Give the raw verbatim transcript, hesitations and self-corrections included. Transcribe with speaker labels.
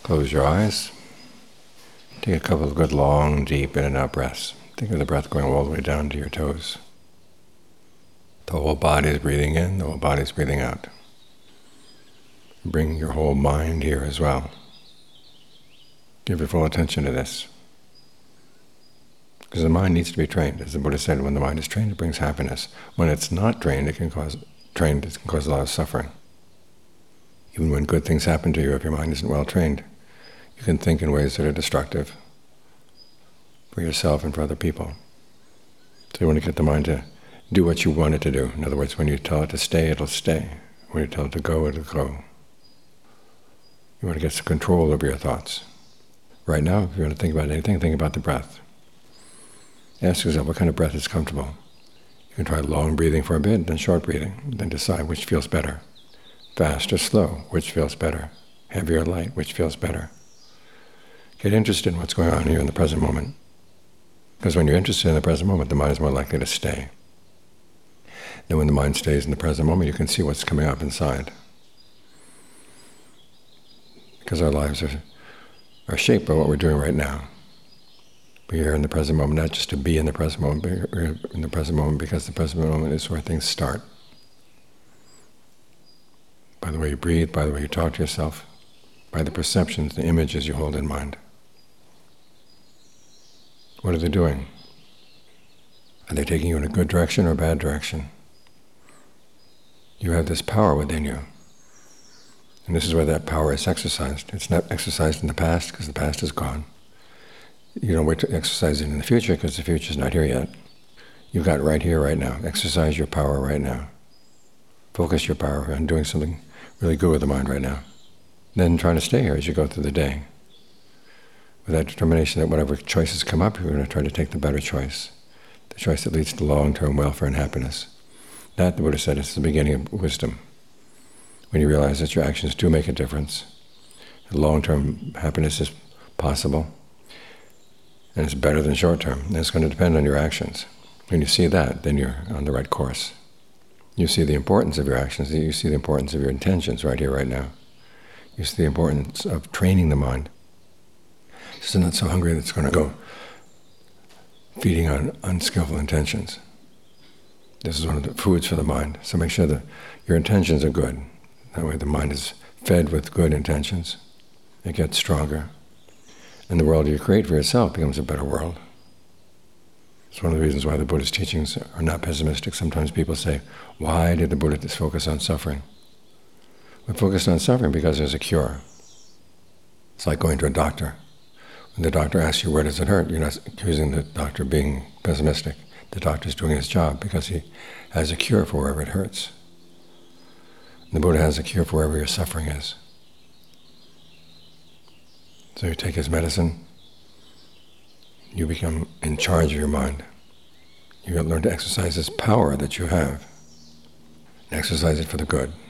Speaker 1: Close your eyes. Take a couple of good long, deep in and out breaths. Think of the breath going all the way down to your toes. The whole body is breathing in, the whole body is breathing out. Bring your whole mind here as well. Give your full attention to this. Because the mind needs to be trained. As the Buddha said, when the mind is trained, it brings happiness. When it's not trained, it can cause trained, it can cause a lot of suffering. Even when good things happen to you, if your mind isn't well trained, you can think in ways that are destructive for yourself and for other people. So you want to get the mind to do what you want it to do. In other words, when you tell it to stay, it'll stay. When you tell it to go, it'll go. You want to get some control over your thoughts. Right now, if you want to think about anything, think about the breath. Ask yourself what kind of breath is comfortable. You can try long breathing for a bit, then short breathing, then decide which feels better. Fast or slow, which feels better. Heavy or light, which feels better. Get interested in what's going on here in the present moment. Because when you're interested in the present moment, the mind is more likely to stay. Then when the mind stays in the present moment, you can see what's coming up inside. Because our lives are, are shaped by what we're doing right now. We're here in the present moment, not just to be in the present moment, but we're in the present moment because the present moment is where things start. By the way you breathe, by the way you talk to yourself, by the perceptions, the images you hold in mind. What are they doing? Are they taking you in a good direction or a bad direction? You have this power within you. And this is where that power is exercised. It's not exercised in the past because the past is gone. You don't wait to exercise it in the future because the future is not here yet. You've got it right here, right now. Exercise your power right now. Focus your power on doing something really good with the mind right now. Then try to stay here as you go through the day. With that determination that whatever choices come up, you're going to try to take the better choice. The choice that leads to long-term welfare and happiness. That, the Buddha said, is the beginning of wisdom. When you realize that your actions do make a difference, that long-term happiness is possible, and it's better than short-term. And it's going to depend on your actions. When you see that, then you're on the right course. You see the importance of your actions, you see the importance of your intentions right here, right now. You see the importance of training the mind. It's not so hungry that it's going to go feeding on unskillful intentions. This is one of the foods for the mind. So make sure that your intentions are good. That way the mind is fed with good intentions. It gets stronger. And the world you create for yourself becomes a better world. It's one of the reasons why the Buddha's teachings are not pessimistic. Sometimes people say, why did the Buddha just focus on suffering? We focused on suffering because there's a cure. It's like going to a doctor. When the doctor asks you, where does it hurt? You're not accusing the doctor of being pessimistic. The doctor's doing his job because he has a cure for wherever it hurts. And the Buddha has a cure for wherever your suffering is. So you take his medicine, you become in charge of your mind. You learn to exercise this power that you have, and exercise it for the good.